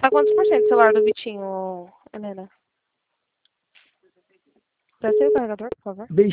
Tá quantos por cento o celular do Vitinho, Helena? Presta aí o carregador, por favor.